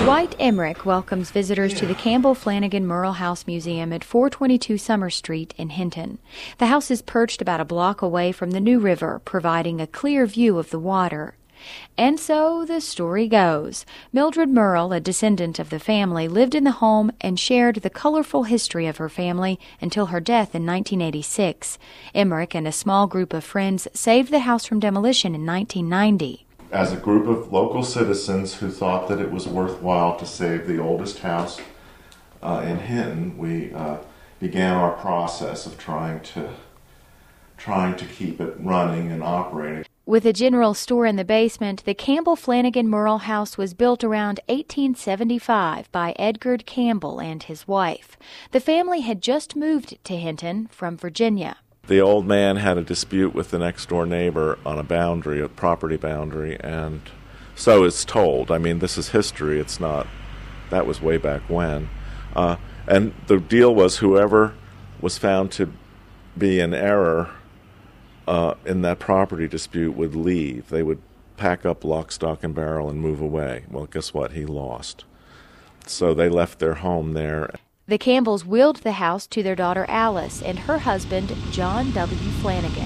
Dwight Emmerich welcomes visitors to the Campbell Flanagan Murrell House Museum at 422 Summer Street in Hinton. The house is perched about a block away from the New River, providing a clear view of the water. And so the story goes. Mildred Murrell, a descendant of the family, lived in the home and shared the colorful history of her family until her death in 1986. Emmerich and a small group of friends saved the house from demolition in 1990. As a group of local citizens who thought that it was worthwhile to save the oldest house in Hinton, we began our process of trying to keep it running and operating. With a general store in the basement, the Campbell Flanagan Murrell House was built around 1875 by Edgar Campbell and his wife. The family had just moved to Hinton from Virginia. The old man had a dispute with the next-door neighbor on a property boundary, and so it's told. I mean, this is history. It's not, that was way back when. And the deal was whoever was found to be in error in that property dispute would leave. They would pack up lock, stock, and barrel and move away. Well, guess what? He lost. So they left their home there. The Campbells willed the house to their daughter Alice and her husband, John W. Flanagan.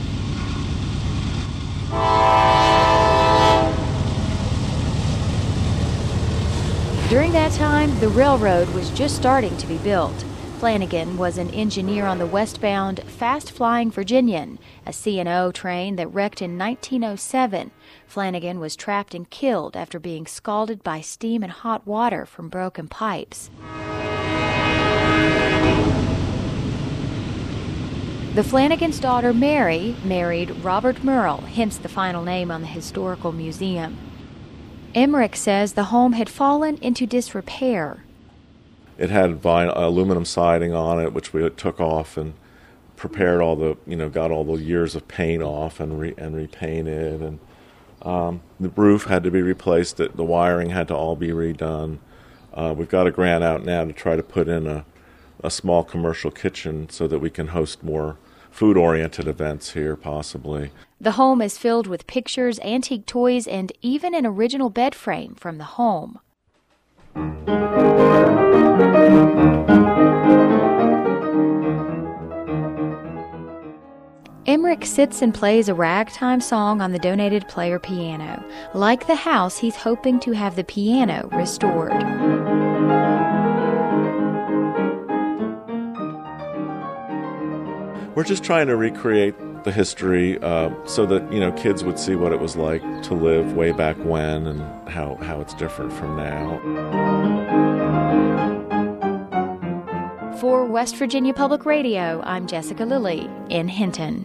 During that time, the railroad was just starting to be built. Flanagan was an engineer on the westbound fast-flying Virginian, a C&O train that wrecked in 1907. Flanagan was trapped and killed after being scalded by steam and hot water from broken pipes. The Flanagan's daughter, Mary, married Robert Murrell, hence the final name on the historical museum. Emmerich says the home had fallen into disrepair. It had aluminum siding on it, which we took off and prepared got all the years of paint off and repainted. And the roof had to be replaced. The wiring had to all be redone. We've got a grant out now to try to put in a small commercial kitchen so that we can host more food-oriented events here, possibly. The home is filled with pictures, antique toys, and even an original bed frame from the home. Emmerich sits and plays a ragtime song on the donated player piano. Like the house, he's hoping to have the piano restored. We're just trying to recreate the history so that kids would see what it was like to live way back when and how it's different from now. For West Virginia Public Radio, I'm Jessica Lilly in Hinton.